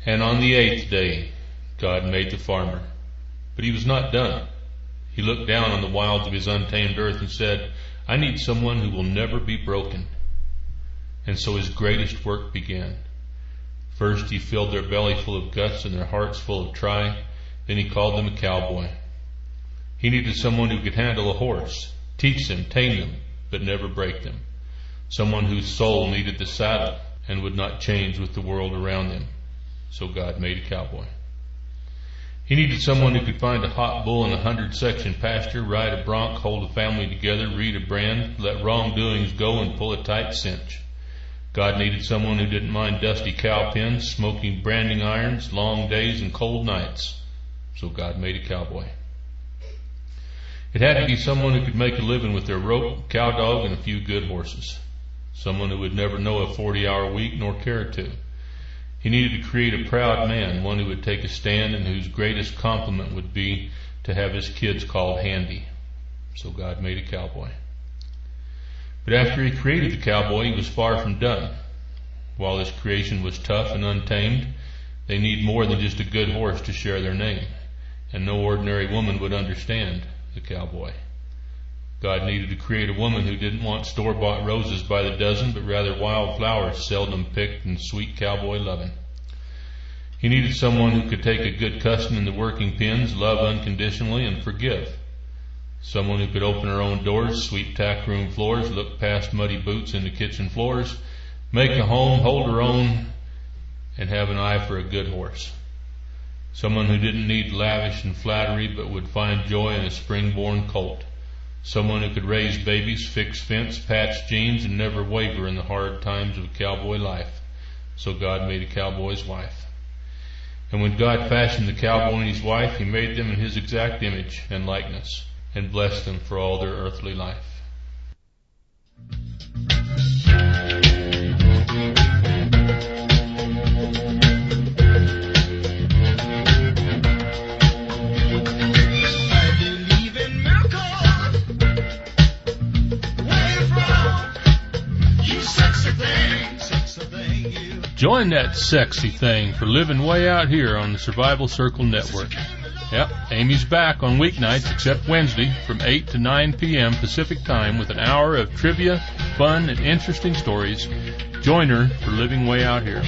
And on the 8th day God made the farmer. But he was not done. He looked down on the wilds of his untamed earth and said, I need someone who will never be broken. And so his greatest work began. First he filled their belly full of guts and their hearts full of try. Then he called them a cowboy. He needed someone who could handle a horse, teach them, tame them, but never break them. Someone whose soul needed the saddle and would not change with the world around them. So God made a cowboy. He needed someone who could find a hot bull in a 100-section pasture, ride a bronc, hold a family together, read a brand, let wrongdoings go, and pull a tight cinch. God needed someone who didn't mind dusty cow pens, smoking branding irons, long days, and cold nights. So God made a cowboy. It had to be someone who could make a living with their rope, cow dog, and a few good horses. Someone who would never know a 40-hour week nor care to. He needed to create a proud man, one who would take a stand and whose greatest compliment would be to have his kids called handy. So God made a cowboy. But after he created the cowboy, he was far from done. While this creation was tough and untamed, they need more than just a good horse to share their name, and no ordinary woman would understand the cowboy. God needed to create a woman who didn't want store-bought roses by the dozen, but rather wild flowers seldom picked and sweet cowboy loving. He needed someone who could take a good cussing in the working pens, love unconditionally, and forgive. Someone who could open her own doors, sweep tack room floors, look past muddy boots into kitchen floors, make a home, hold her own, and have an eye for a good horse. Someone who didn't need lavish and flattery, but would find joy in a spring-born colt. Someone who could raise babies, fix fence, patch jeans, and never waver in the hard times of cowboy life. So God made a cowboy's wife. And when God fashioned the cowboy and his wife, he made them in his exact image and likeness, and blessed them for all their earthly life. Join that sexy thing for living way out here on the Survival Circle Network. Yep, Amy's back on weeknights except Wednesday from 8 to 9 p.m. Pacific Time with an hour of trivia, fun, and interesting stories. Join her for living way out here.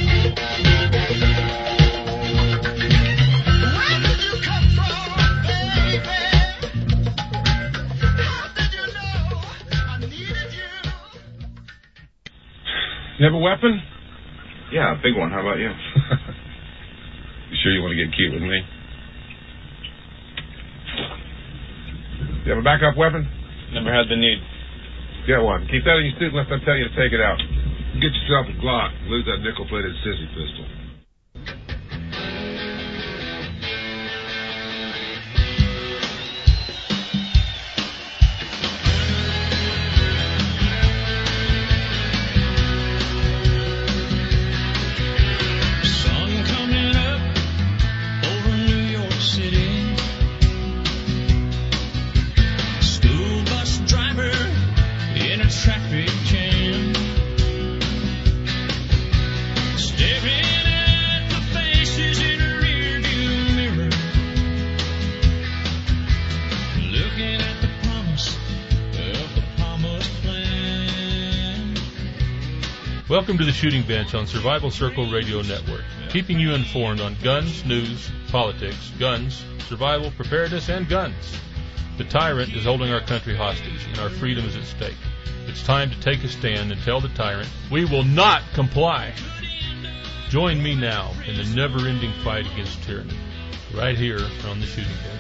You have a weapon? Yeah, a big one. How about you? You sure you want to get cute with me? You have a backup weapon? Never had the need. Get one. Keep that in your suit unless I tell you to take it out. Get yourself a Glock. Lose that nickel-plated sissy pistol. Welcome to the Shooting Bench on Survival Circle Radio Network, keeping you informed on guns, news, politics, guns, survival, preparedness, and guns. The tyrant is holding our country hostage, and our freedom is at stake. It's time to take a stand and tell the tyrant, we will not comply. Join me now in the never-ending fight against tyranny, right here on the Shooting Bench.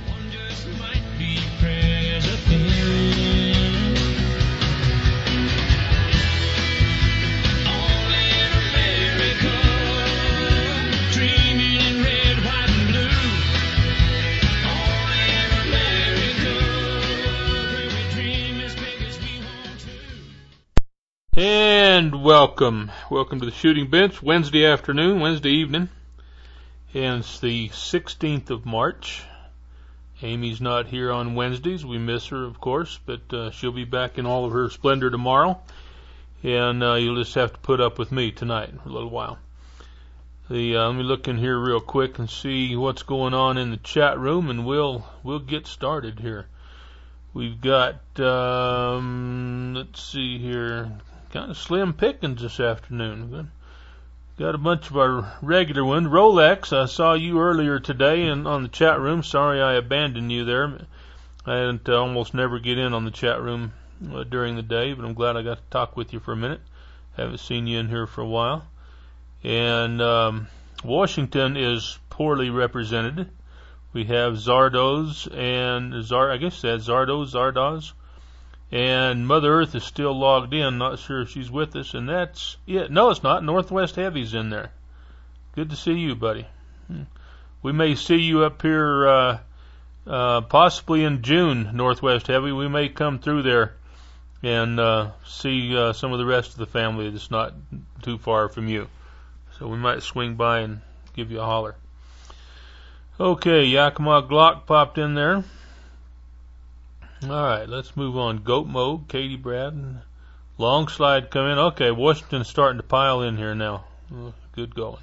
And welcome to the Shooting Bench, Wednesday evening, and it's the 16th of March. Amy's not here on Wednesdays. We miss her, of course, but she'll be back in all of her splendor tomorrow, and you'll just have to put up with me tonight for a little while. Let me look in here real quick and see what's going on in the chat room, and we'll get started here. We've got let's see here, kind of slim pickings this afternoon. Got a bunch of our regular ones. Rolex, I saw you earlier today on the chat room. Sorry I abandoned you there. I didn't almost never get in on the chat room during the day, but I'm glad I got to talk with you for a minute. Haven't seen you in here for a while. And Washington is poorly represented. We have Zardoz and Zardoz, and Mother Earth is still logged in. Not sure if she's with us, and that's it. No, it's not. Northwest Heavy's in there. Good to see you, buddy. We may see you up here possibly in June, Northwest Heavy. We may come through there and see some of the rest of the family that's not too far from you. So we might swing by and give you a holler. Okay, Yakima Glock popped in there. Alright, let's move on. Goat Mode, Katie Brad. Long Slide come in. Okay, Washington's starting to pile in here now. Good going.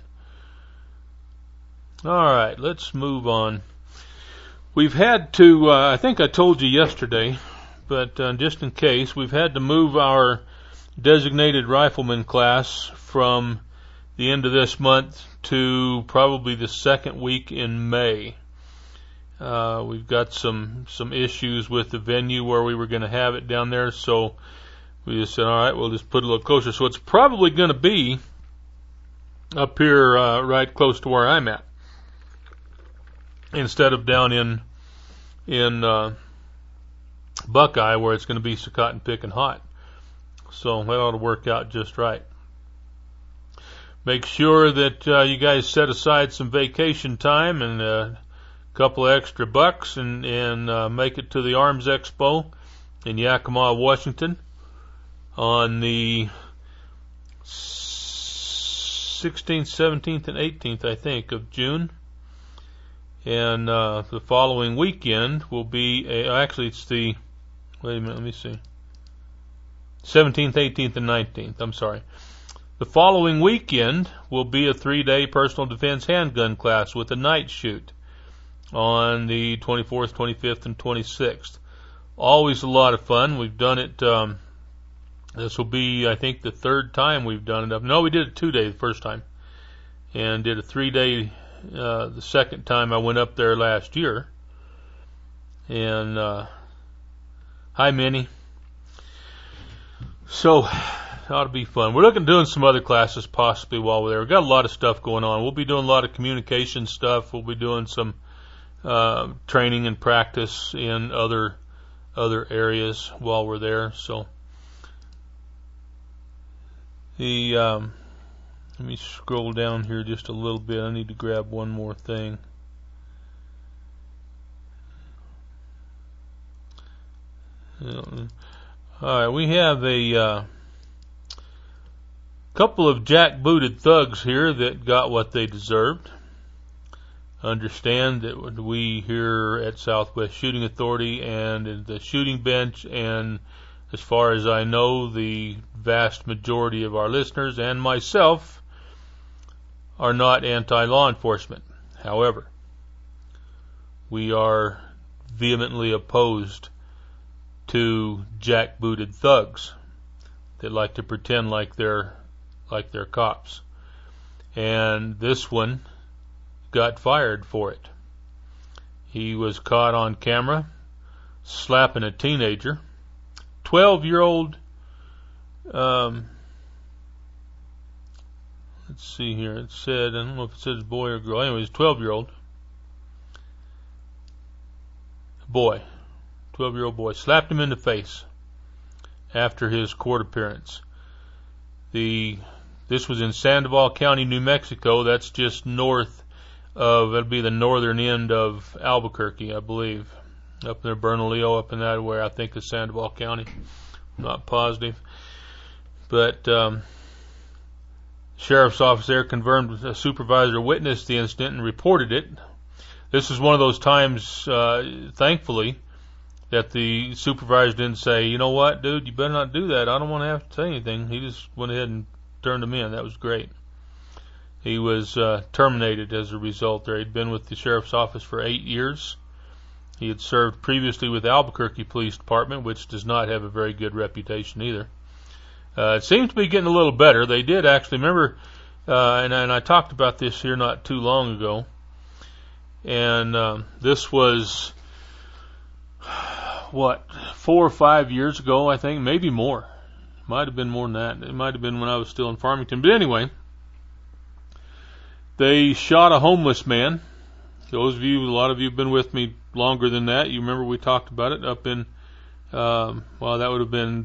Alright, let's move on. We've had to, I think I told you yesterday, but just in case, we've had to move our designated rifleman class from the end of this month to probably the second week in May. We've got some issues with the venue where we were going to have it down there, so we just said, all right, we'll just put it a little closer. So it's probably going to be up here right close to where I'm at, instead of down in Buckeye, where it's going to be so cotton picking hot. So that ought to work out just right. Make sure that you guys set aside some vacation time and a couple of extra bucks and make it to the Arms Expo in Yakima, Washington on the 16th, 17th, and 18th, I think, of June. And the following weekend will be, actually it's the, wait a minute, let me see, 17th, 18th, and 19th, I'm sorry. The following weekend will be a 3-day personal defense handgun class with a night shoot on the 24th, 25th, and 26th. Always a lot of fun. We've done it, this will be, I think, the third time we've done it. No, we did it 2-day the first time, and did a 3-day the second time I went up there last year. And hi, Minnie. So ought to be fun. We're looking at doing some other classes possibly while we're there. We've got a lot of stuff going on. We'll be doing a lot of communication stuff. We'll be doing some training and practice in other areas while we're there. So let me scroll down here just a little bit. I need to grab one more thing. Alright, we have a couple of jackbooted thugs here that got what they deserved. Understand that we here at Southwest Shooting Authority and at the shooting bench, and as far as I know, the vast majority of our listeners and myself are not anti-law enforcement. However, we are vehemently opposed to jackbooted thugs that like to pretend like they're cops. And this one got fired for it. He was caught on camera slapping a teenager, 12-year-old. Let's see here. It said, I don't know if it says boy or girl. Anyways, 12-year-old boy, 12-year-old boy, slapped him in the face after his court appearance. This was in Sandoval County, New Mexico. That's just north of, it'll be the northern end of Albuquerque, I believe. Up near Bernalillo, up in that way, I think is Sandoval County. I'm not positive. But sheriff's office there confirmed a supervisor witnessed the incident and reported it. This is one of those times, thankfully, that the supervisor didn't say, you know what, dude, you better not do that. I don't want to have to say anything. He just went ahead and turned him in. That was great. He was terminated as a result there. He'd been with the sheriff's office for 8 years. He had served previously with Albuquerque Police Department, which does not have a very good reputation either. It seems to be getting a little better. They did actually, remember, and I talked about this here not too long ago, and this was, 4 or 5 years ago, I think, maybe more. Might have been more than that. It might have been when I was still in Farmington. But anyway, they shot a homeless man. Those of you, a lot of you have been with me longer than that. You remember we talked about it up in, that would have been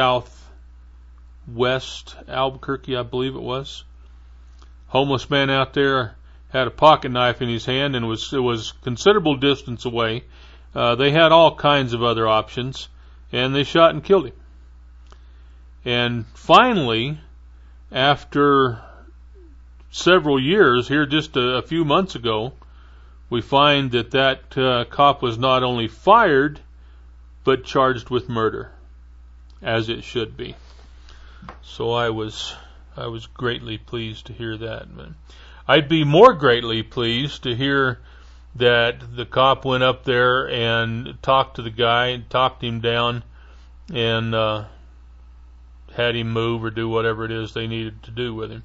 southwest Albuquerque, I believe it was. Homeless man out there had a pocket knife in his hand and it was considerable distance away. They had all kinds of other options, and they shot and killed him. And finally, after several years, here just a few months ago, we find that cop was not only fired, but charged with murder, as it should be. So I was greatly pleased to hear that. I'd be more greatly pleased to hear that the cop went up there and talked to the guy and talked him down and had him move or do whatever it is they needed to do with him.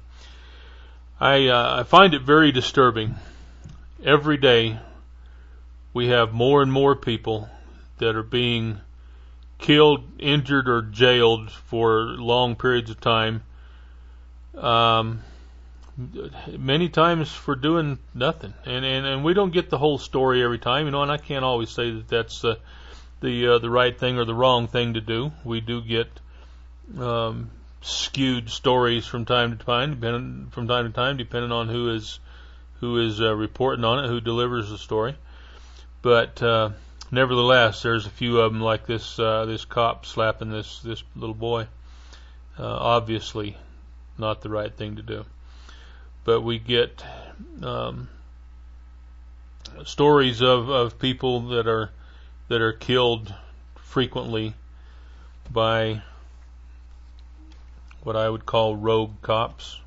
I find it very disturbing. Every day we have more and more people that are being killed, injured, or jailed for long periods of time. Many times for doing nothing, and we don't get the whole story every time, and I can't always say that that's the right thing or the wrong thing to do. We do get skewed stories from time to time, depending on who is reporting on it, who delivers the story. But nevertheless, there's a few of them like this cop slapping this little boy. Obviously, not the right thing to do. But we get stories of people that are killed frequently by what I would call rogue cops.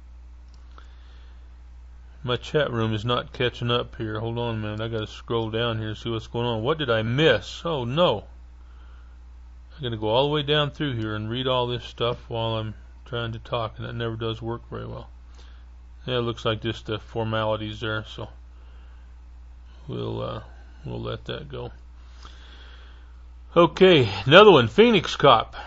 My chat room is not catching up here. Hold on a minute. I got to scroll down here and see what's going on. What did I miss? Oh no! I'm going to go all the way down through here and read all this stuff while I'm trying to talk, and that never does work very well. Yeah, it looks like just the formalities there, so we'll let that go. Okay, another one. Phoenix cop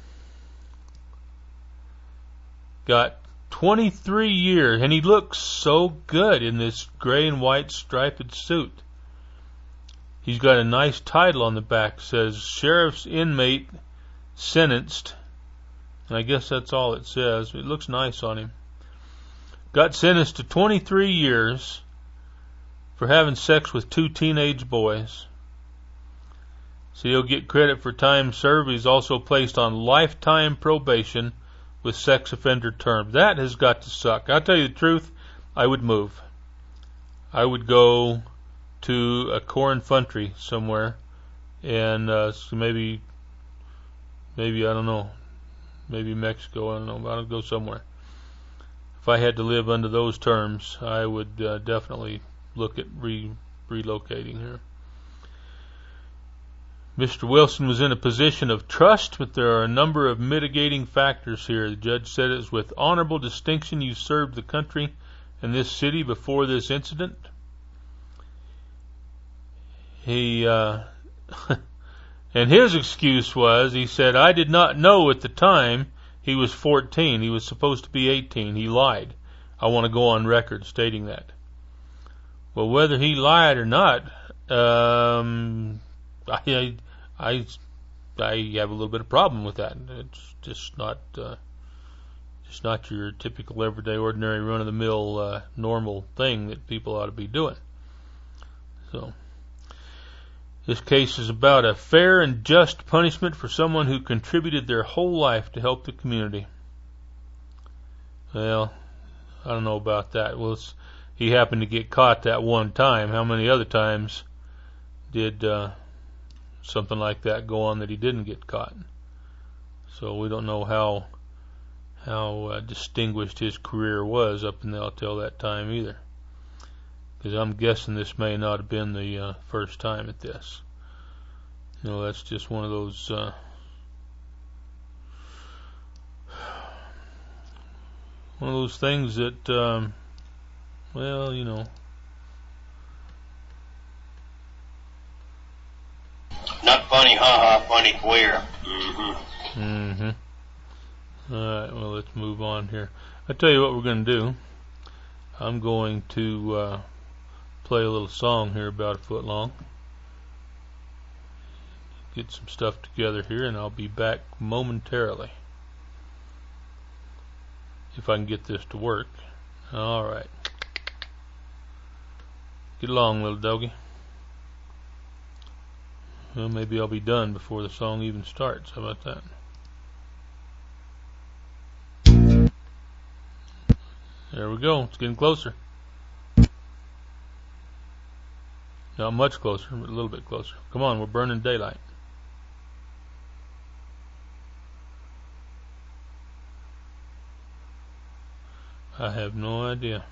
got 23 years, and he looks so good in this gray and white striped suit. He's got a nice title on the back. It says Sheriff's Inmate Sentenced, and I guess that's all it says. It looks nice on him. Got sentenced to 23 years for having sex with 2 teenage boys. So he'll get credit for time served. He's also placed on lifetime probation with sex offender term. That has got to suck. I'll tell you the truth, I would move. I would go to a corn country somewhere, and so maybe I don't know, maybe Mexico, I don't know, I'll go somewhere. If I had to live under those terms, I would definitely look at relocating here. Mr. Wilson was in a position of trust, but there are a number of mitigating factors here. The judge said it was with honorable distinction you served the country and this city before this incident. He and his excuse was, he said, I did not know at the time he was 14. He was supposed to be 18. He lied. I want to go on record stating that. Well, whether he lied or not, I have a little bit of problem with that. It's just not your typical everyday, ordinary, run-of-the-mill, normal thing that people ought to be doing. So, this case is about a fair and just punishment for someone who contributed their whole life to help the community. Well, I don't know about that. Well, he happened to get caught that one time. How many other times did something like that go on that he didn't get caught? So we don't know distinguished his career was up until that time either. Because I'm guessing this may not have been the first time at this. You know, that's just one of those things that, well, you know. Not funny, ha-ha, funny queer. Alright, well, let's move on here. I'll tell you what we're going to do. I'm going to play a little song here about a foot long. Get some stuff together here, and I'll be back momentarily. If I can get this to work. Alright. Get along, little doggy. Well, maybe I'll be done before the song even starts. How about that? There we go. It's getting closer. Not much closer, but a little bit closer. Come on, we're burning daylight. I have no idea.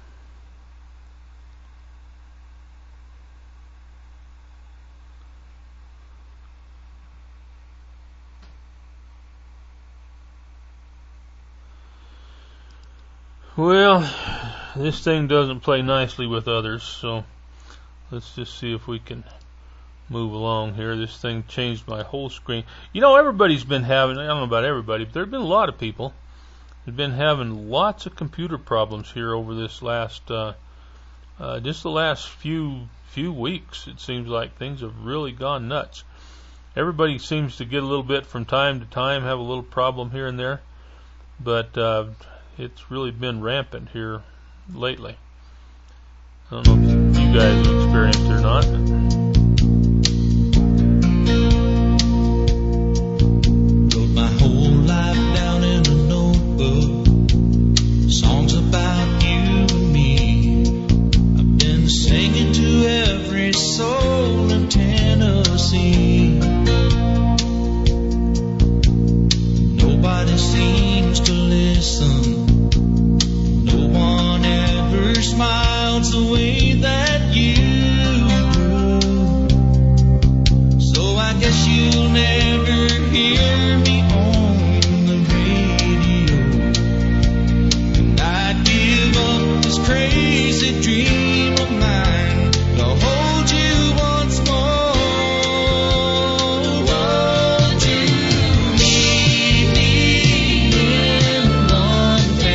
Well, this thing doesn't play nicely with others, so let's just see if we can move along here. This thing changed my whole screen. You know, everybody's been having, I don't know about everybody, but there have been a lot of people who've been having lots of computer problems here over this last, just the last few weeks. It seems like things have really gone nuts. Everybody seems to get a little bit from time to time, have a little problem here and there, but it's really been rampant here lately. I don't know if you guys have experienced it or not. Wrote my whole life down in a notebook. Songs about you and me. I've been singing to every soul in Tennessee. Nobody seems to listen. No one ever smiles the way that you do. So I guess you'll never hear me on the radio. And I'd give up this crazy dream of mine to hold you once more. Won't you meet me in one place?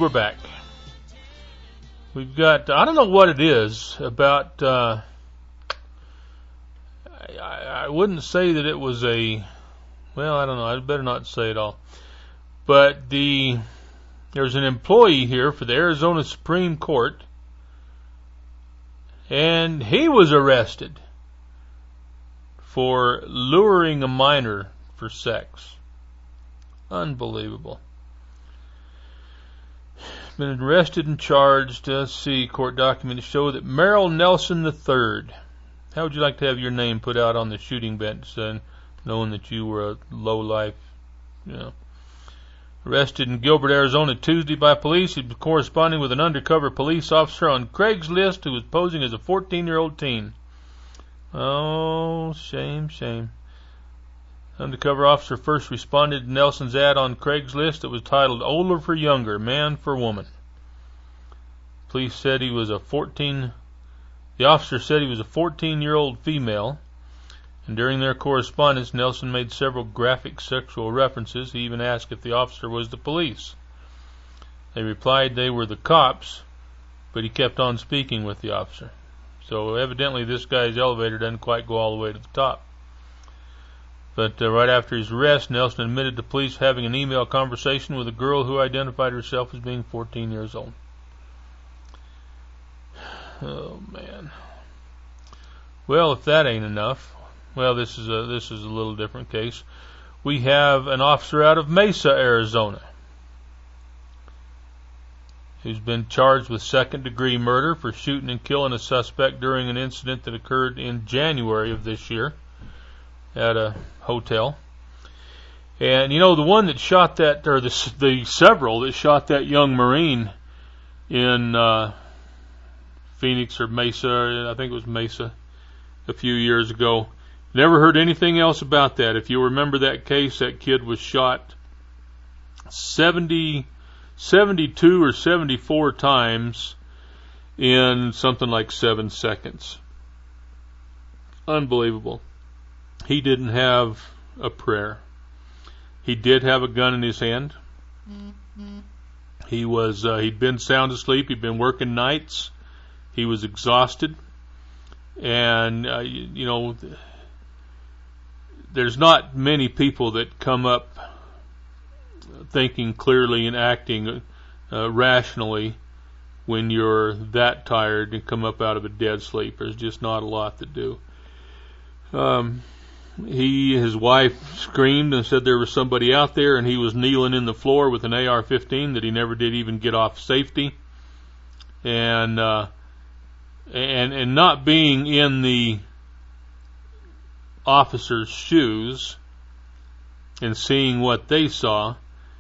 back. We've got, I don't know what it is about, I wouldn't say that it was I don't know, I'd better not say it all. But there's an employee here for the Arizona Supreme Court, and he was arrested for luring a minor for sex. Unbelievable. Been arrested and charged. Let's see, court documents show that Merrill Nelson III. How would you like to have your name put out on the shooting bench, knowing that you were a low-life, Arrested in Gilbert, Arizona Tuesday by police. He was corresponding with an undercover police officer on Craigslist who was posing as a 14-year-old teen. Oh, shame, shame. Undercover officer first responded to Nelson's ad on Craigslist that was titled "Older for Younger, Man for Woman." Police said he was the officer said he was a 14-year-old female, and during their correspondence, Nelson made several graphic sexual references. He even asked if the officer was the police. They replied they were the cops, but he kept on speaking with the officer. So evidently this guy's elevator doesn't quite go all the way to the top. But right after his arrest, Nelson admitted to police having an email conversation with a girl who identified herself as being 14 years old. Oh, man. Well, if that ain't enough, well, this is a little different case. We have an officer out of Mesa, Arizona, who's been charged with second-degree murder for shooting and killing a suspect during an incident that occurred in January of this year at a hotel. And, the one that shot that, or the several that shot that young Marine in Phoenix or Mesa, I think it was Mesa, a few years ago. Never heard anything else about that. If you remember that case, that kid was shot 72 or 74 times in something like 7 seconds. Unbelievable. He didn't have a prayer. He did have a gun in his hand. He'd been sound asleep. He'd been working nights. He was exhausted. And, there's not many people that come up thinking clearly and acting rationally when you're that tired and come up out of a dead sleep. There's just not a lot that do. His wife screamed and said there was somebody out there, and he was kneeling in the floor with an AR-15 that he never did even get off safety. And not being in the officer's shoes and seeing what they saw,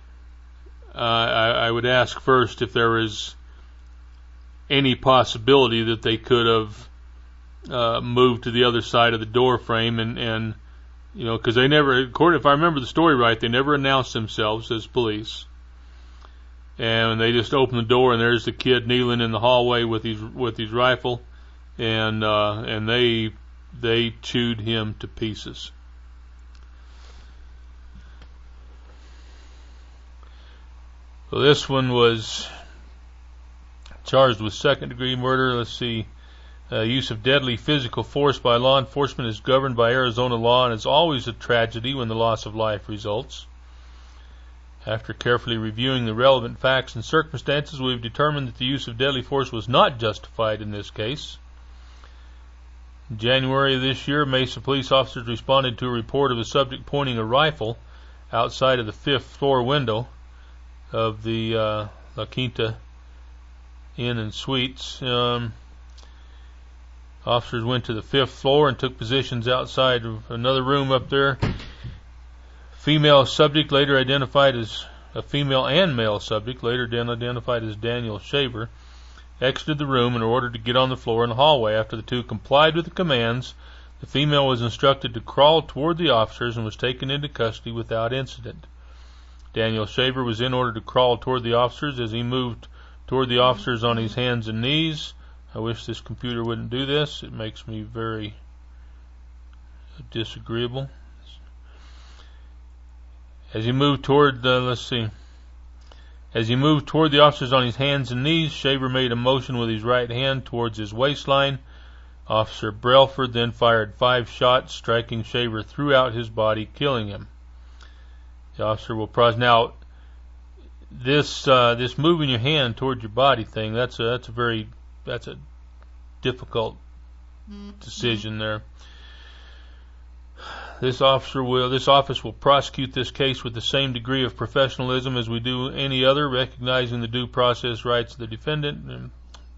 I would ask first if there was any possibility that they could have moved to the other side of the door frame, and because they never, if I remember the story right, they never announced themselves as police, and they just opened the door and there's the kid kneeling in the hallway with his rifle, and they chewed him to pieces. So this one was charged with second-degree murder. Let's see. Use of deadly physical force by law enforcement is governed by Arizona law, and it's always a tragedy when the loss of life results. After carefully reviewing the relevant facts and circumstances, we've determined that the use of deadly force was not justified in this case. In January of this year, Mesa police officers responded to a report of a subject pointing a rifle outside of the 5th floor window of the La Quinta Inn and Suites. Officers went to the 5th floor and took positions outside of another room up there. Female subject, later identified as a female and male subject, later identified as Daniel Shaver, exited the room and ordered to get on the floor in the hallway. After the two complied with the commands, the female was instructed to crawl toward the officers and was taken into custody without incident. Daniel Shaver was then ordered to crawl toward the officers. As he moved toward the officers on his hands and knees, I wish this computer wouldn't do this. It makes me very disagreeable. As he moved toward As he moved toward the officers on his hands and knees, Shaver made a motion with his right hand towards his waistline. Officer Brelford then fired 5 shots, striking Shaver throughout his body, killing him. The officer will process. Now, this moving your hand toward your body thing, that's a difficult decision there. This office will prosecute this case with the same degree of professionalism as we do any other, recognizing the due process rights of the defendant. And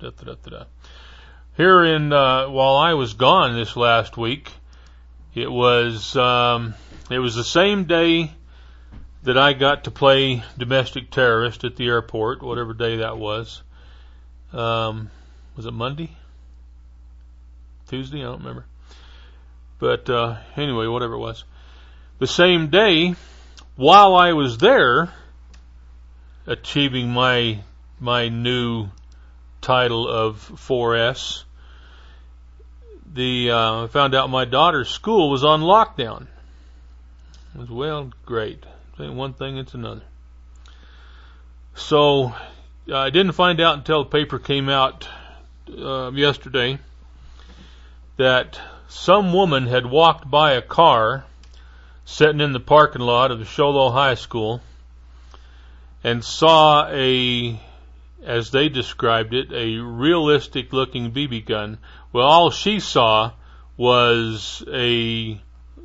Here while I was gone this last week, it was the same day that I got to play domestic terrorist at the airport, whatever day that was. Was it Monday? Tuesday? I don't remember. But anyway, whatever it was. The same day, while I was there, achieving my new title of 4S, I found out my daughter's school was on lockdown. It was, well, great. One thing, it's another. So I didn't find out until the paper came out yesterday that some woman had walked by a car sitting in the parking lot of the Sholo High School and saw as they described it, a realistic looking BB gun. Well, all she saw was a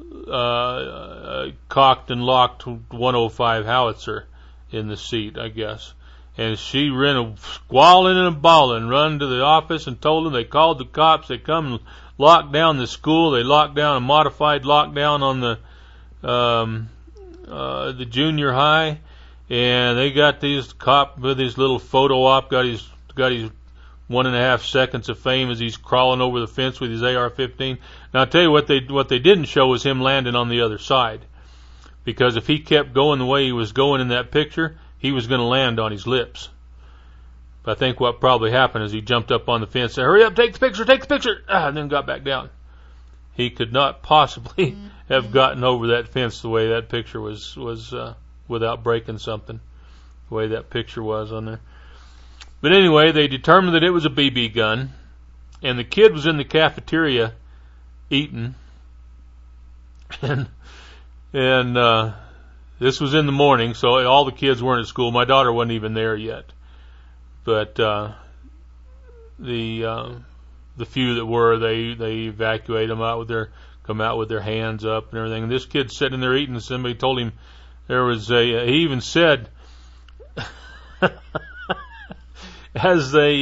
cocked and locked 105 howitzer in the seat, I guess. And she ran squalling and bawling, run to the office and told them. They called the cops. They come and locked down the school. They locked down a modified lockdown on the junior high, and they got these cop with his little photo op, got his 1.5 seconds of fame as he's crawling over the fence with his AR-15. Now I'll tell you what they didn't show was him landing on the other side, because if he kept going the way he was going in that picture, he was going to land on his lips. But I think what probably happened is he jumped up on the fence, said, "Hurry up, take the picture," and then got back down. He could not possibly have gotten over that fence the way that picture was without breaking something, the way that picture was on there. But anyway, they determined that it was a BB gun, and the kid was in the cafeteria eating, and this was in the morning, so all the kids weren't at school. My daughter wasn't even there yet. But the few that were, they evacuate them out come out with their hands up and everything. And this kid's sitting there eating, and somebody told him there was he even said, as they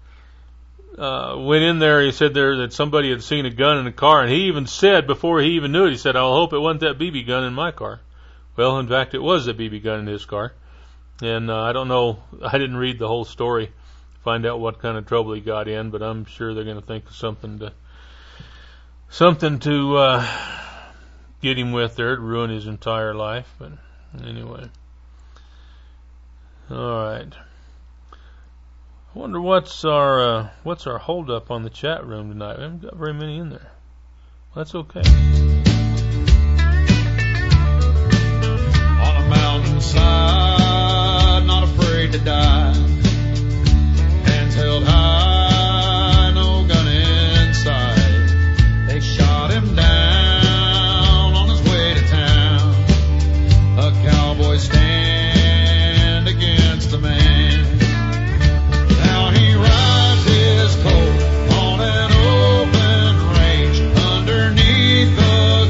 went in there, he said that somebody had seen a gun in the car, and he even said, before he even knew it, he said, "I hope it wasn't that BB gun in my car." Well, in fact, it was a BB gun in his car. And I don't know, I didn't read the whole story, find out what kind of trouble he got in, but I'm sure they're going to think of something to get him with there to ruin his entire life. But anyway, all right. I wonder what's our hold up on the chat room tonight. We haven't got very many in there. That's okay. On a mountainside, not afraid to die. Hands held high, no gun inside. They shot him down on his way to town. A cowboy stand against a man. Now he rides his colt on an open range underneath the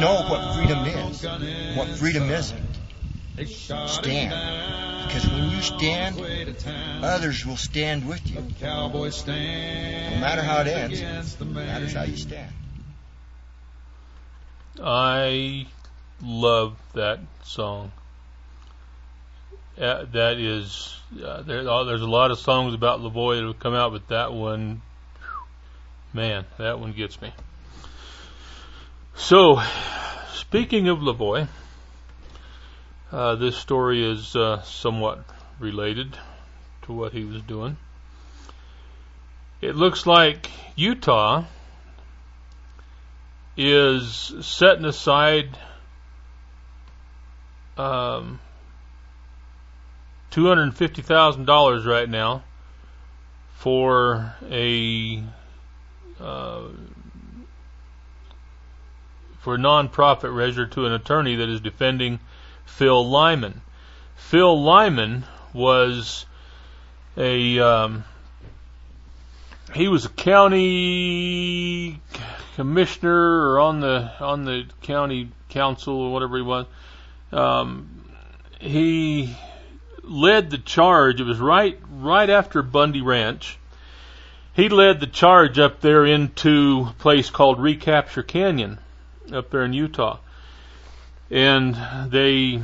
know what freedom is. What freedom isn't. Stand. Because when you stand, others will stand with you. No matter how it ends, it matters how you stand. I love that song. That is, there's a lot of songs about Lavoie that have come out, but that one, man, that one gets me. So, speaking of Lavoie, this story is somewhat related to what he was doing. It looks like Utah is setting aside $250,000 right now for a non-profit measure to an attorney that is defending Phil Lyman. Phil Lyman was he was a county commissioner or on the county council or whatever he was. He led the charge. It was right after Bundy Ranch. He led the charge up there into a place called Recapture Canyon up there in Utah. And they'd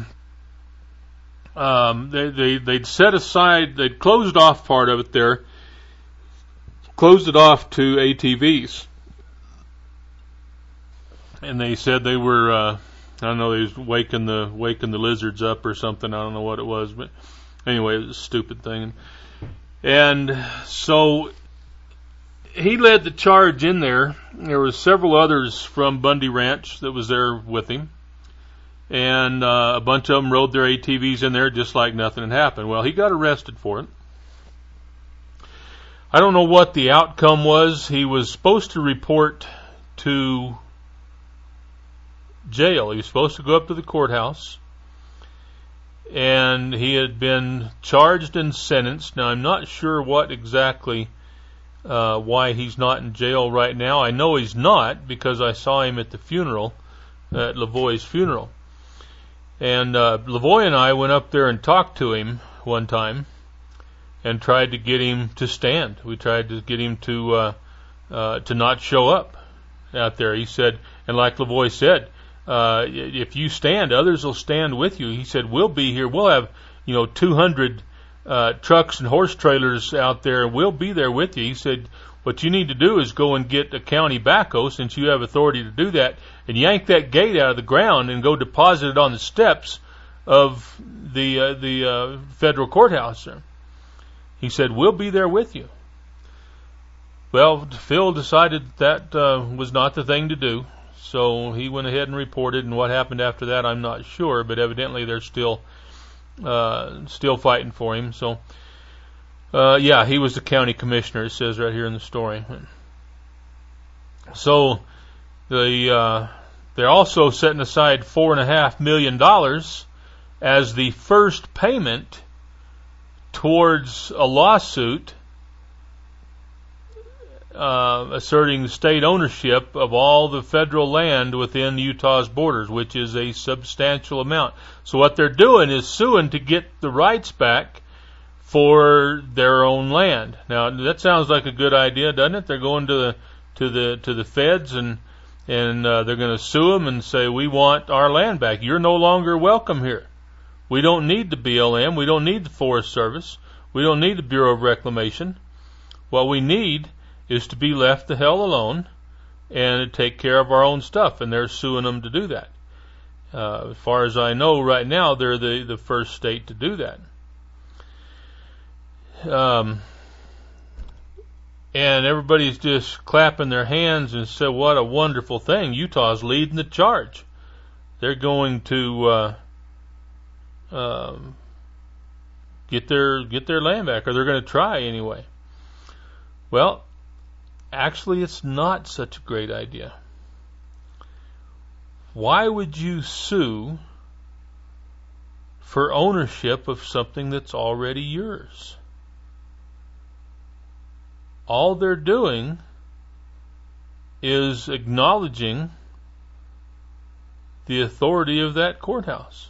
set aside, they'd closed off part of it there, closed it off to ATVs. And they said they were, I don't know, they was waking the lizards up or something. I don't know what it was, but anyway, it was a stupid thing. And so he led the charge in there. There was several others from Bundy Ranch that was there with him. And a bunch of them rode their ATVs in there just like nothing had happened. Well, he got arrested for it. I don't know what the outcome was. He was supposed to report to jail. He was supposed to go up to the courthouse. And he had been charged and sentenced. Now, I'm not sure what exactly, why he's not in jail right now. I know he's not because I saw him at the funeral, at Lavoie's funeral. And Lavoie and I went up there and talked to him one time and tried to get him to stand. We tried to get him to not show up out there. He said, and like Lavoie said, if you stand, others will stand with you. He said, we'll be here. We'll have 200 trucks and horse trailers out there, and we'll be there with you. He said, what you need to do is go and get a county backhoe, since you have authority to do that, and yank that gate out of the ground and go deposit it on the steps of the federal courthouse there. He said, we'll be there with you. Well, Phil decided that was not the thing to do, so he went ahead and reported, and what happened after that I'm not sure, but evidently they're still fighting for him. So yeah, he was the county commissioner, it says right here in the story. So they're also setting aside $4.5 million as the first payment towards a lawsuit asserting state ownership of all the federal land within Utah's borders, which is a substantial amount. So what they're doing is suing to get the rights back for their own land. Now that sounds like a good idea, doesn't it? They're going to the feds and they're going to sue them and say, we want our land back. You're no longer welcome here. We don't need the BLM. We don't need the Forest Service. We don't need the Bureau of Reclamation. What we need is to be left the hell alone and take care of our own stuff. And they're suing them to do that. As far as I know right now, they're the first state to do that. And everybody's just clapping their hands and said, what a wonderful thing. Utah's leading the charge. They're going to get their land back, or they're going to try anyway. Well, actually it's not such a great idea. Why would you sue for ownership of something that's already yours? All they're doing is acknowledging the authority of that courthouse.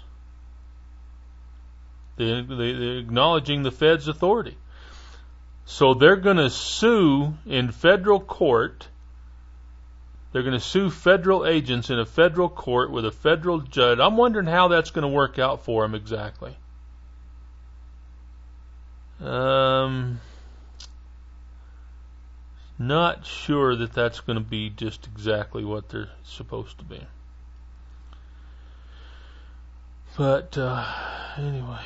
They're acknowledging the Fed's authority. So they're going to sue in federal court. They're going to sue federal agents in a federal court with a federal judge. I'm wondering how that's going to work out for them exactly. Not sure that that's going to be just exactly what they're supposed to be. But anyway,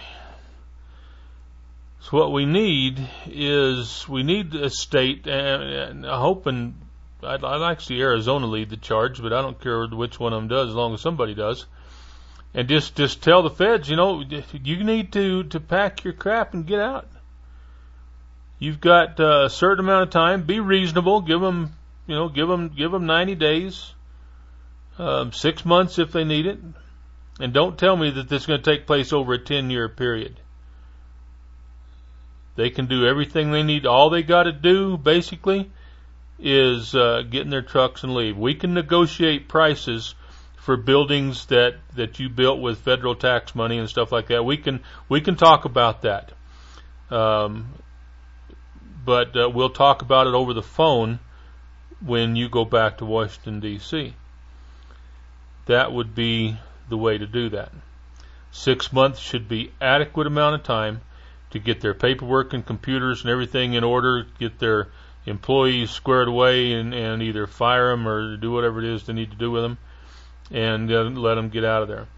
so what we need is a state, and I'm hoping I'd like to see Arizona lead the charge, but I don't care which one of them does as long as somebody does. And just tell the feds, you need to pack your crap and get out. You've got a certain amount of time. Be reasonable. Give them 90 days, 6 months if they need it. And don't tell me that this is going to take place over a 10-year period. They can do everything they need. All they got to do, basically, is get in their trucks and leave. We can negotiate prices for buildings that you built with federal tax money and stuff like that. We can talk about that. But we'll talk about it over the phone when you go back to Washington, D.C. That would be the way to do that. 6 months should be adequate amount of time to get their paperwork and computers and everything in order, get their employees squared away and either fire them or do whatever it is they need to do with them and let them get out of there.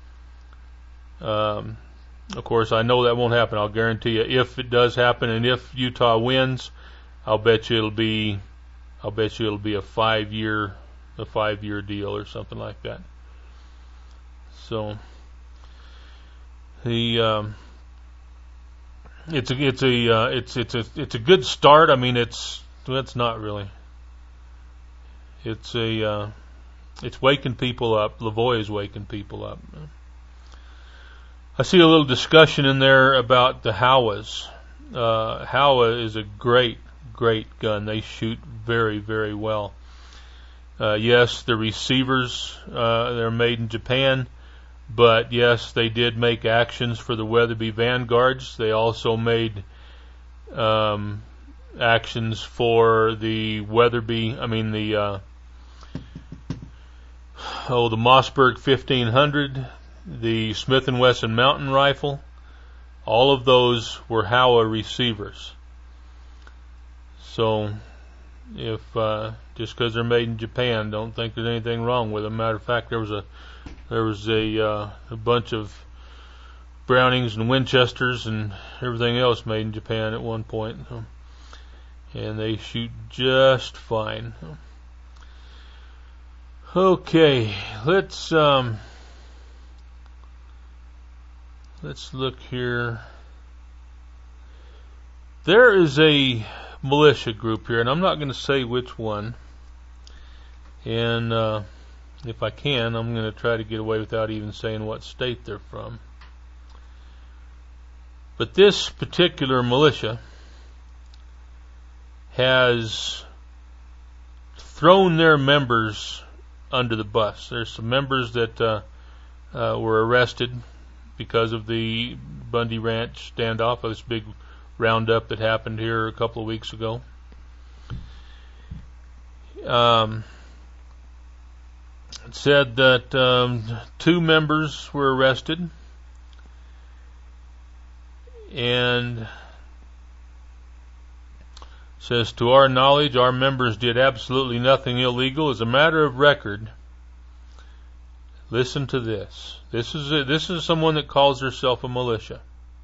Of course, I know that won't happen. I'll guarantee you, if it does happen and if Utah wins, I'll bet you it'll be a 5-year deal or something like that. So it's a good start. I mean, it's not really. It's waking people up. Lavoie is waking people up. I see a little discussion in there about the Howas. Howa is a great gun. They shoot very, very well. Yes, the receivers, they're made in Japan, but yes, they did make actions for the Weatherby Vanguards. They also made actions for the the Mossberg 1500, the Smith & Wesson Mountain Rifle. All of those were Howa receivers. So, if just because they're made in Japan, don't think there's anything wrong with them. Matter of fact, there was a bunch of Brownings and Winchesters and everything else made in Japan at one point, and they shoot just fine. Okay, let's look here. There is a militia group here, and I'm not going to say which one. And if I can, I'm going to try to get away without even saying what state they're from. But this particular militia has thrown their members under the bus. There's some members that were arrested because of the Bundy Ranch standoff, of this big roundup that happened here a couple of weeks ago. It said that 2 members were arrested, and says, to our knowledge, our members did absolutely nothing illegal. As a matter of record, listen to this. This is someone that calls herself a militia.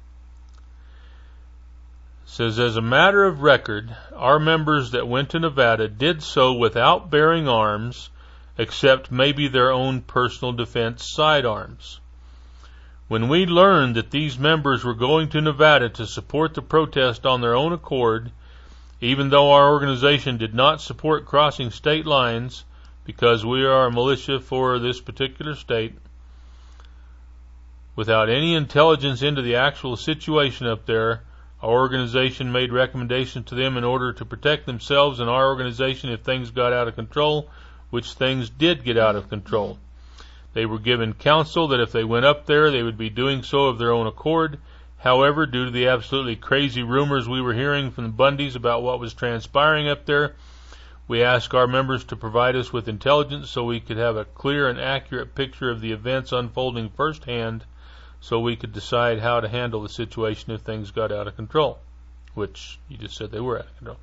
Says, as a matter of record, our members that went to Nevada did so without bearing arms, except maybe their own personal defense sidearms. When we learned that these members were going to Nevada to support the protest on their own accord, even though our organization did not support crossing state lines because we are a militia for this particular state, without any intelligence into the actual situation up there, our organization made recommendations to them in order to protect themselves and our organization if things got out of control, which things did get out of control. They were given counsel that if they went up there, they would be doing so of their own accord. However, due to the absolutely crazy rumors we were hearing from the Bundys about what was transpiring up there, we asked our members to provide us with intelligence so we could have a clear and accurate picture of the events unfolding firsthand, so we could decide how to handle the situation if things got out of control, which you just said they were out of control.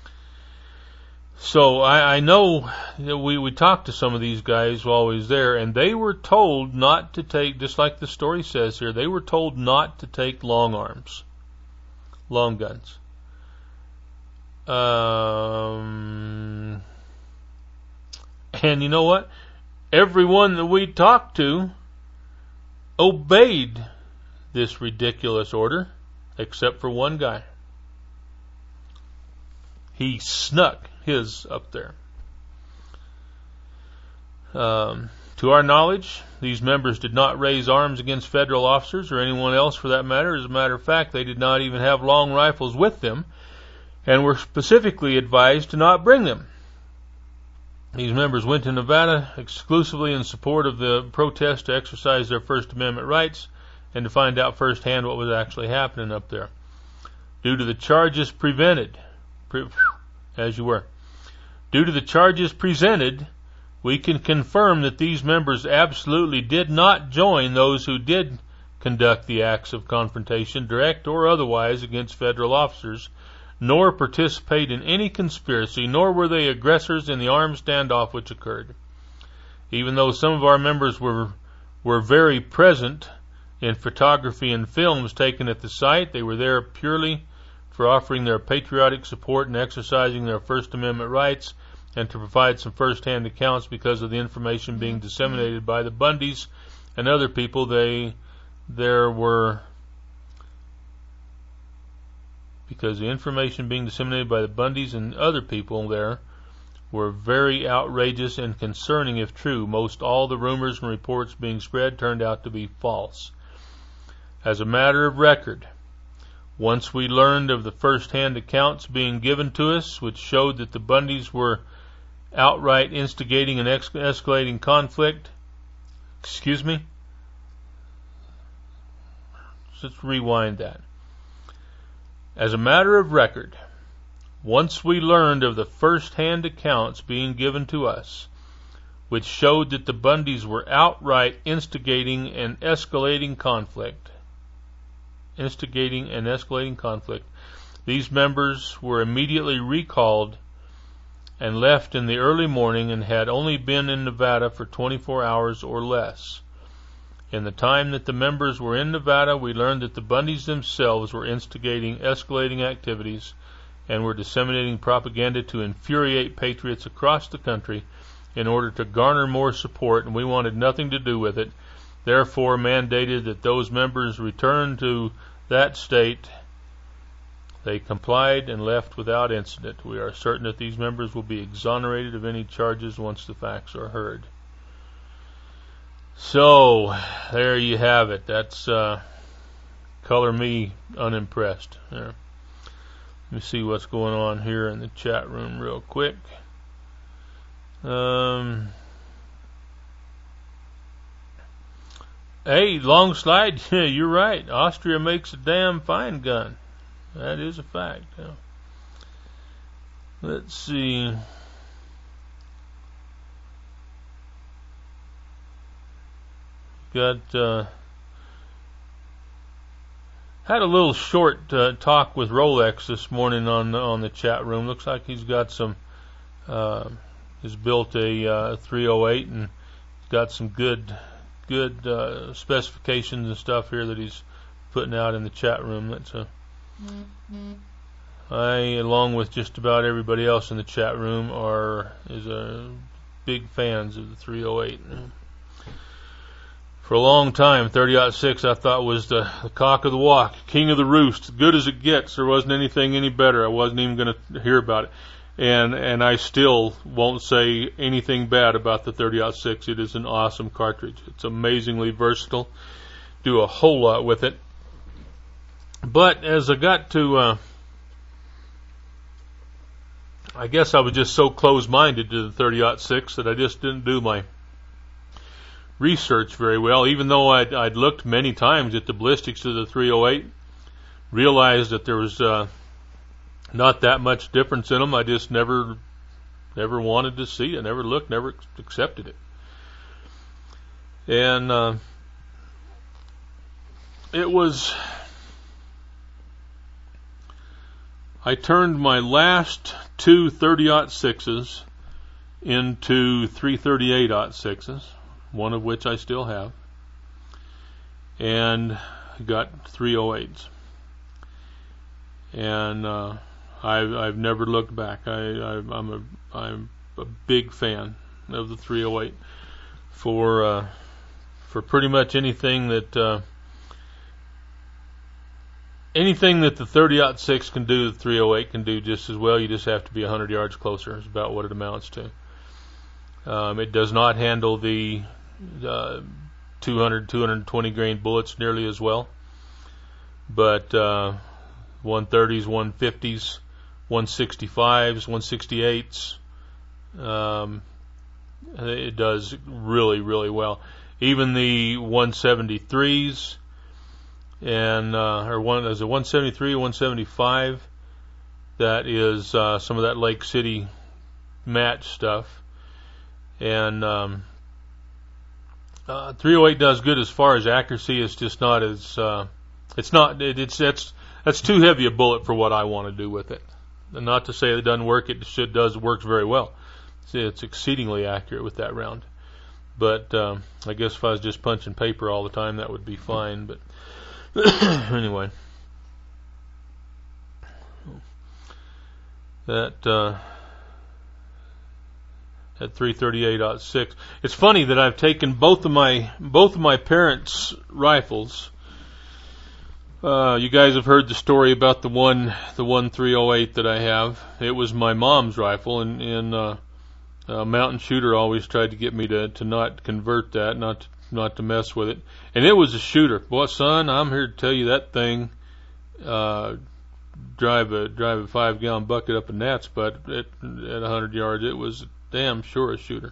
So I know that we talked to some of these guys while we was there, and they were told not to take, just like the story says here, they were told not to take long arms, long guns. And you know what? Everyone that we talked to obeyed this ridiculous order, except for one guy. He snuck his up there. To our knowledge, these members did not raise arms against federal officers or anyone else for that matter. As a matter of fact, they did not even have long rifles with them and were specifically advised to not bring them. These members went to Nevada exclusively in support of the protest to exercise their First Amendment rights and to find out firsthand what was actually happening up there. Due to the charges presented, we can confirm that these members absolutely did not join those who did conduct the acts of confrontation, direct or otherwise, against federal officers, nor participate in any conspiracy, nor were they aggressors in the armed standoff which occurred. Even though some of our members were very present in photography and films taken at the site, they were there purely for offering their patriotic support and exercising their First Amendment rights, and to provide some first-hand accounts because of the information being disseminated by the Bundys and other people. Because the information being disseminated by the Bundys and other people there were very outrageous and concerning if true. Most all the rumors and reports being spread turned out to be false. As a matter of record, once we learned of the first-hand accounts being given to us, which showed that the Bundys were outright instigating and escalating conflict, let's rewind that. As a matter of record, once we learned of the first-hand accounts being given to us, which showed that the Bundys were outright instigating and escalating conflict, these members were immediately recalled and left in the early morning and had only been in Nevada for 24 hours or less. In the time that the members were in Nevada, we learned that the Bundys themselves were instigating escalating activities and were disseminating propaganda to infuriate patriots across the country in order to garner more support, and we wanted nothing to do with it. Therefore, mandated that those members return to that state. They complied and left without incident. We are certain that these members will be exonerated of any charges once the facts are heard. So, there you have it. That's color me unimpressed. There. Let me see what's going on here in the chat room real quick. Hey, long slide, yeah, you're right. Austria makes a damn fine gun. That is a fact. Yeah. Let's see. Got had a little short talk with Rolex this morning on the chat room. Looks like he's got some. He's built a 308 and got some good specifications and stuff here that he's putting out in the chat room. That's I, along with just about everybody else in the chat room, is big fans of the 308. For a long time, 30-06 I thought was the cock of the walk, king of the roost, good as it gets. There wasn't anything any better. I wasn't even going to hear about it. And I still won't say anything bad about the 30-06. It is an awesome cartridge. It's amazingly versatile. Do a whole lot with it. But as I got to, I guess I was just so close-minded to the 30-06 that I just didn't do my researched very well, even though I'd looked many times at the ballistics of the 308, realized that there was not that much difference in them. I just never wanted to see it, never looked, never accepted it. And it was, I turned my last two 30-06s into 338-06s, one of which I still have, and got 308s. And I've never looked back. I'm a big fan of the 308 for pretty much anything that the 30-06 can do, the 308 can do just as well. You just have to be 100 yards closer. Is about what it amounts to. It does not handle the 200, 220 grain bullets nearly as well, but 130s, 150s, 165s, 168s, it does really, really well. Even the 173s and there's a 173, 175 that is some of that Lake City match stuff. And 308 does good as far as accuracy. It's just not as that's too heavy a bullet for what I want to do with it. And not to say it doesn't work. It works very well. It's exceedingly accurate with that round. But I guess if I was just punching paper all the time, that would be fine. But anyway, that 338-06. It's funny that I've taken both of my parents' rifles. You guys have heard the story about the one 308 that I have. It was my mom's rifle, and Mountain Shooter always tried to get me to not convert that, not to mess with it. And it was a shooter. Boy, son, I'm here to tell you that thing drive a 5-gallon bucket up a gnat's butt at 100 yards. It was damn sure a shooter.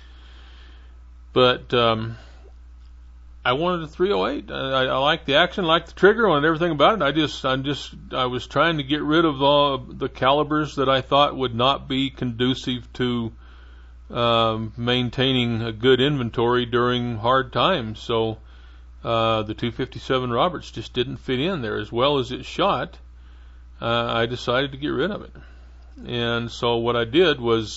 But I wanted a 308. I liked the action, liked the trigger, and everything about it. I was trying to get rid of all the calibers that I thought would not be conducive to maintaining a good inventory during hard times. So the 257 Roberts just didn't fit in there as well as it shot. I decided to get rid of it. And so what I did was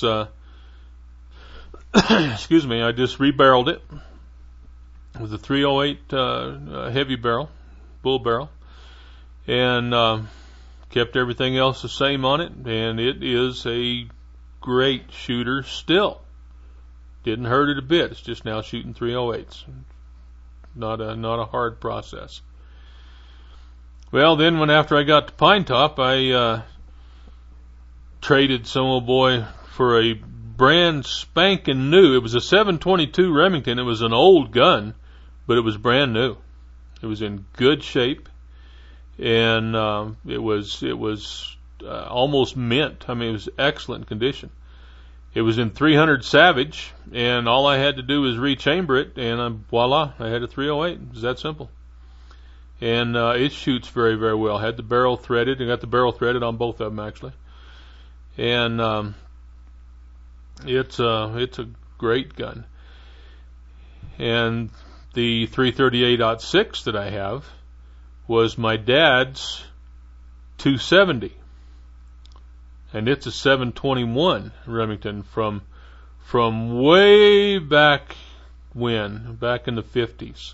excuse me, I just rebarreled it with a 308 heavy barrel, bull barrel, and kept everything else the same on it, and it is a great shooter still. Didn't hurt it a bit. It's just now shooting 308s. Not a hard process. Well, then after I got to Pine Top, I traded some old boy for a brand spanking new. It was a 722 Remington. It was an old gun, but it was brand new. It was in good shape, and it was almost mint. I mean, it was excellent condition. It was in 300 Savage, and all I had to do was rechamber it, and voila, I had a 308. It was that simple. And it shoots very, very well. Had the barrel threaded. I got the barrel threaded on both of them, actually. And it's a great gun. And the 338-06 that I have was my dad's 270. And it's a 721 Remington from way back when, back in the 50s.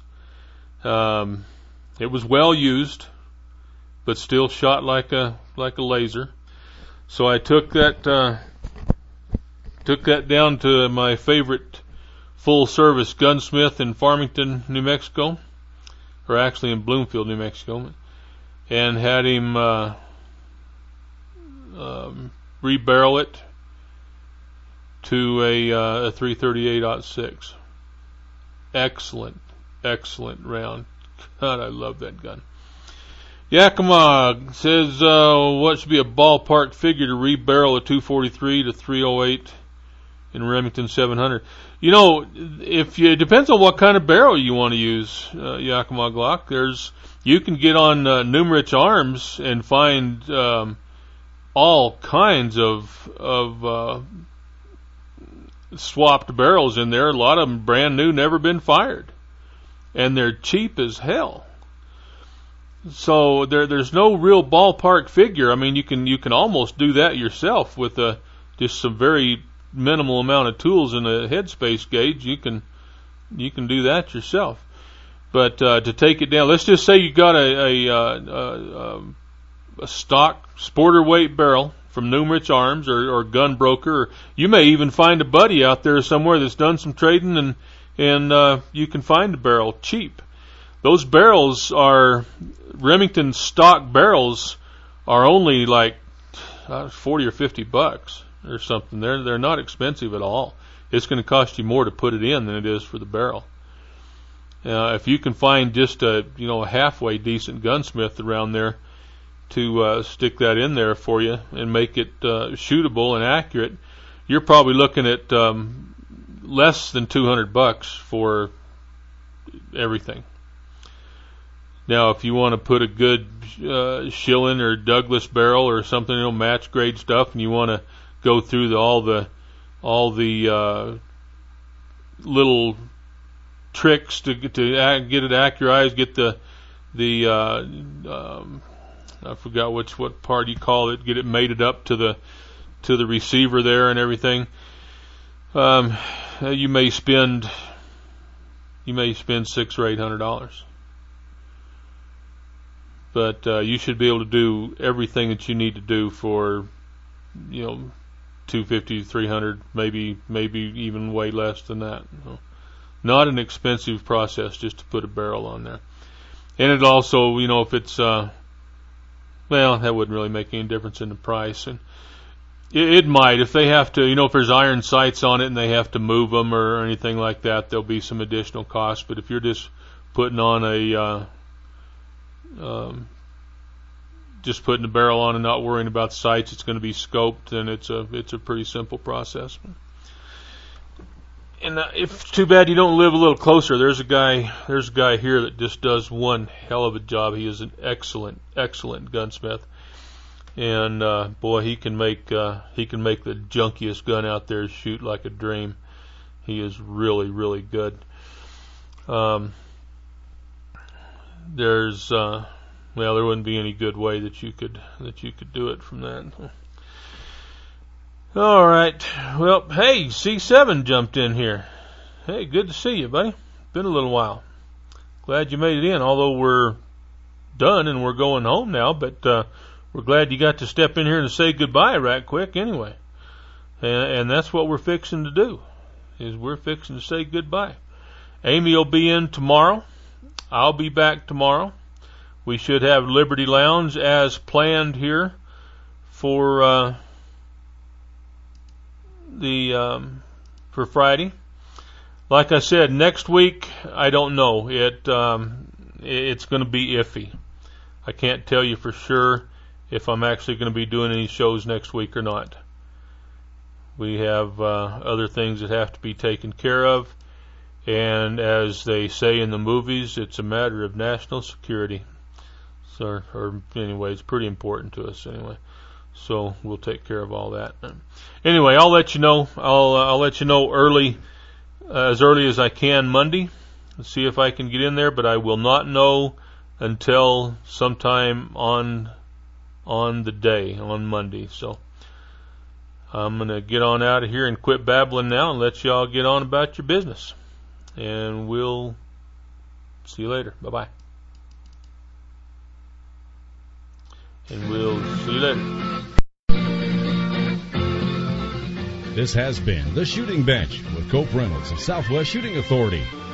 It was well used, but still shot like a laser. So I took that down to my favorite full service gunsmith in Farmington, New Mexico, or actually in Bloomfield, New Mexico, and had him rebarrel it to a 338-06. Excellent round. God, I love that gun. Yakima says, what should be a ballpark figure to rebarrel a 243 to 308 in Remington 700. You know, it depends on what kind of barrel you want to use, Yakima Glock. You can get on Numerich Arms and find all kinds of swapped barrels in there. A lot of them brand new, never been fired, and they're cheap as hell. So there's no real ballpark figure. I mean, you can almost do that yourself with just some very minimal amount of tools and a headspace gauge. You can do that yourself. But to take it down, let's just say you got a stock sporter weight barrel from Numerich Arms or Gun Broker, or you may even find a buddy out there somewhere that's done some trading, and you can find a barrel cheap. Those barrels are Remington stock barrels are only like $40 or $50 or something. They're not expensive at all. It's going to cost you more to put it in than it is for the barrel. If you can find just a halfway decent gunsmith around there to stick that in there for you and make it shootable and accurate, you're probably looking at less than $200 for everything. Now, if you want to put a good Schilling or Douglas barrel or something, match grade stuff, and you want to go through all the little tricks to get it accurized, get the I forgot what part you call it, get it mated up to the receiver there and everything. You may spend $600 or $800. But you should be able to do everything that you need to do for $250 to $300, maybe even way less than that. Not an expensive process just to put a barrel on there. And it also, if it's that wouldn't really make any difference in the price. And it might, if they have to, if there's iron sights on it and they have to move them or anything like that, there'll be some additional cost. But if you're just putting on just putting the barrel on and not worrying about the sights, it's going to be scoped, and it's a pretty simple process. And it's too bad you don't live a little closer. There's a guy here that just does one hell of a job. He is an excellent gunsmith, and boy, he can make the junkiest gun out there shoot like a dream. He is really, really good. There wouldn't be any good way that you could do it from that. All right. Well, hey, C7 jumped in here. Hey, good to see you, buddy. Been a little while. Glad you made it in, although we're done and we're going home now, but we're glad you got to step in here and say goodbye right quick anyway. And that's what we're fixing to do, is we're fixing to say goodbye. Amy will be in tomorrow. I'll be back tomorrow. We should have Liberty Lounge as planned here for for Friday. Like I said, next week I don't know. It's going to be iffy. I can't tell you for sure if I'm actually going to be doing any shows next week or not. We have other things that have to be taken care of, and as they say in the movies, it's a matter of national security. So, or anyway, it's pretty important to us anyway. So we'll take care of all that. Anyway, I'll let you know. I'll let you know as early as I can Monday. See if I can get in there, but I will not know until sometime on the day, on Monday. So I'm gonna get on out of here and quit babbling now and let y'all get on about your business. And we'll see you later. Bye-bye. And we'll see you later. This has been The Shooting Bench with Cope Reynolds of Southwest Shooting Authority.